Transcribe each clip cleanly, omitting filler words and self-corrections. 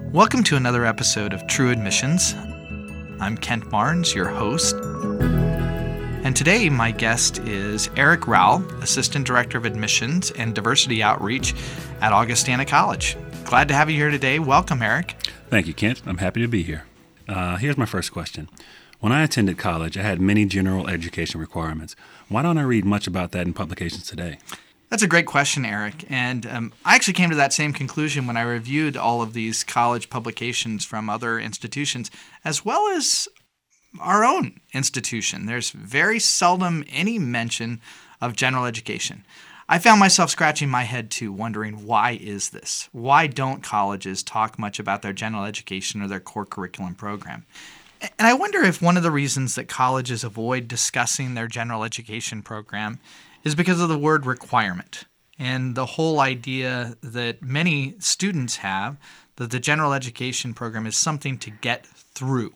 Welcome to another episode of True Admissions. I'm Kent Barnes, your host. And today my guest is Eric Rowell, Assistant Director of Admissions and Diversity Outreach at Augustana College. Glad to have you here today. Welcome, Eric. Thank you, Kent. I'm happy to be here. Here's my first question. When I attended college, I had many general education requirements. Why don't I read much about that in publications today? That's a great question, Eric. And I actually came to that same conclusion when I reviewed all of these college publications from other institutions, as well as our own institution. There's very seldom any mention of general education. I found myself scratching my head too, wondering why is this? Why don't colleges talk much about their general education or their core curriculum program? And I wonder if one of the reasons that colleges avoid discussing their general education program is because of the word requirement and the whole idea that many students have that the general education program is something to get through,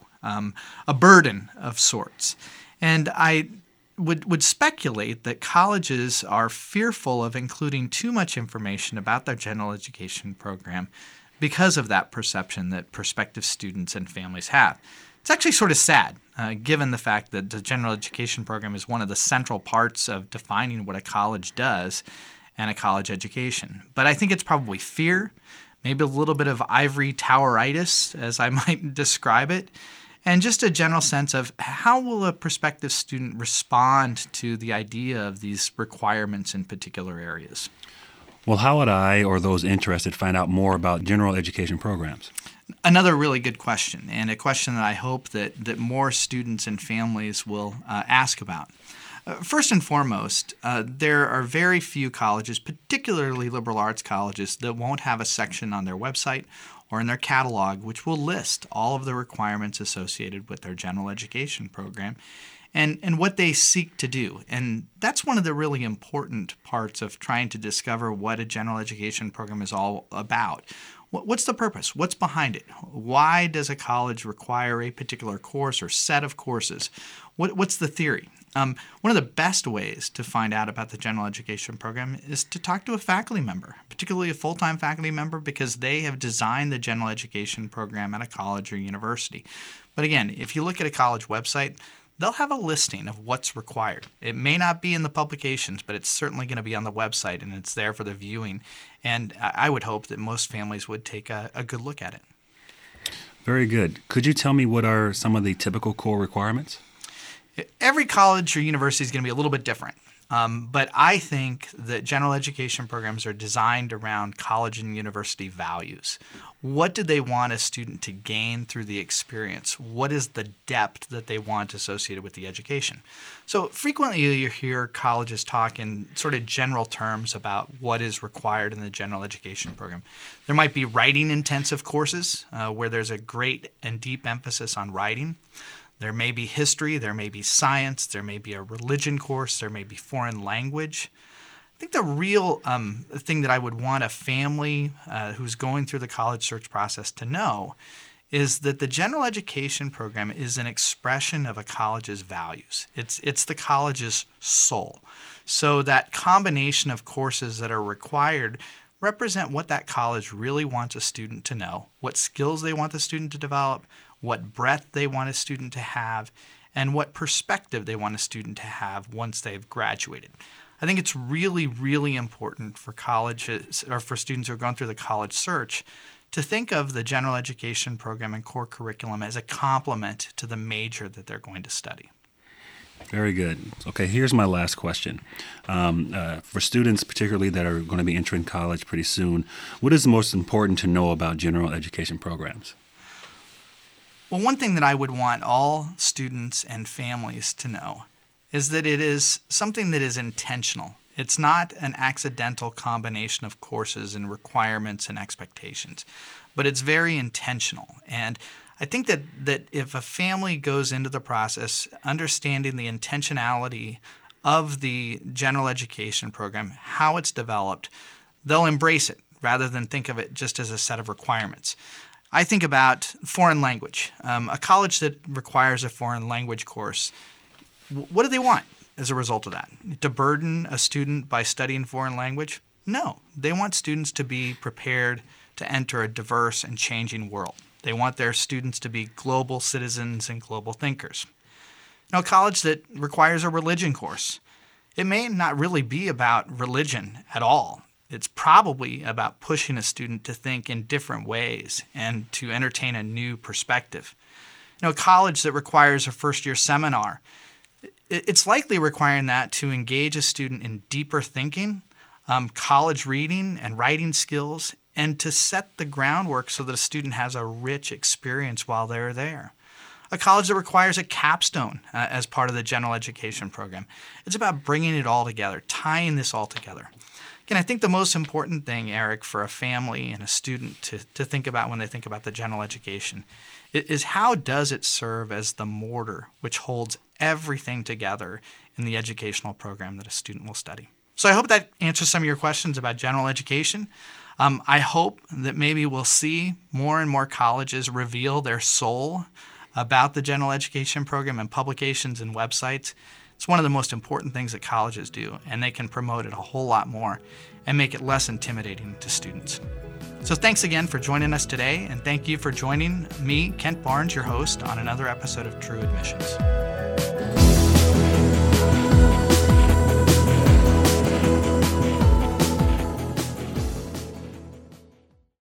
a burden of sorts. And I would speculate that colleges are fearful of including too much information about their general education program because of that perception that prospective students and families have. It's actually sort of sad, given the fact that the general education program is one of the central parts of defining what a college does and a college education. But I think it's probably fear, maybe a little bit of ivory toweritis, as I might describe it, and just a general sense of how will a prospective student respond to the idea of these requirements in particular areas. Well, how would I or those interested find out more about general education programs? Another really good question, and a question that I hope that more students and families will ask about. First and foremost, there are very few colleges, particularly liberal arts colleges, that won't have a section on their website or in their catalog which will list all of the requirements associated with their general education program and what they seek to do. And that's one of the really important parts of trying to discover what a general education program is all about. What's the purpose? What's behind it? Why does a college require a particular course or set of courses? What's the theory? One of the best ways to find out about the general education program is to talk to a faculty member, particularly a full-time faculty member, because they have designed the general education program at a college or university. But again, if you look at a college website, they'll have a listing of what's required. It may not be in the publications, but it's certainly going to be on the website, and it's there for the viewing. And I would hope that most families would take a good look at it. Very good. Could you tell me what are some of the typical core requirements? Every college or university is going to be a little bit different. But I think that general education programs are designed around college and university values. What do they want a student to gain through the experience? What is the depth that they want associated with the education? So frequently you hear colleges talk in sort of general terms about what is required in the general education program. There might be writing-intensive courses where there's a great and deep emphasis on writing. There may be history, there may be science, there may be a religion course, there may be foreign language. I think the real thing that I would want a family who's going through the college search process to know is that the general education program is an expression of a college's values. It's the college's soul. So that combination of courses that are required represent what that college really wants a student to know, what skills they want the student to develop, what breadth they want a student to have, and what perspective they want a student to have once they've graduated. I think it's really, really important for colleges or for students who are going through the college search to think of the general education program and core curriculum as a complement to the major that they're going to study. Very good. Okay, here's my last question. For students particularly that are going to be entering college pretty soon, what is most important to know about general education programs? Well, one thing that I would want all students and families to know is that it is something that is intentional. It's not an accidental combination of courses and requirements and expectations, but it's very intentional. And I think that if a family goes into the process understanding the intentionality of the general education program, how it's developed, they'll embrace it rather than think of it just as a set of requirements. I think about foreign language. A college that requires a foreign language course, what do they want as a result of that? To burden a student by studying foreign language? No. They want students to be prepared to enter a diverse and changing world. They want their students to be global citizens and global thinkers. A college that requires a religion course, it may not really be about religion at all. It's probably about pushing a student to think in different ways and to entertain a new perspective. A college that requires a first-year seminar, it's likely requiring that to engage a student in deeper thinking, college reading and writing skills, and to set the groundwork so that a student has a rich experience while they're there. A college that requires a capstone as part of the general education program. It's about bringing it all together, tying this all together. Again, I think the most important thing, Eric, for a family and a student to think about when they think about the general education is how does it serve as the mortar which holds everything together in the educational program that a student will study. So I hope that answers some of your questions about general education. I hope that maybe we'll see more and more colleges reveal their soul about the general education program in publications and websites. It's one of the most important things that colleges do, and they can promote it a whole lot more and make it less intimidating to students. So thanks again for joining us today, and thank you for joining me, Kent Barnes, your host, on another episode of True Admissions.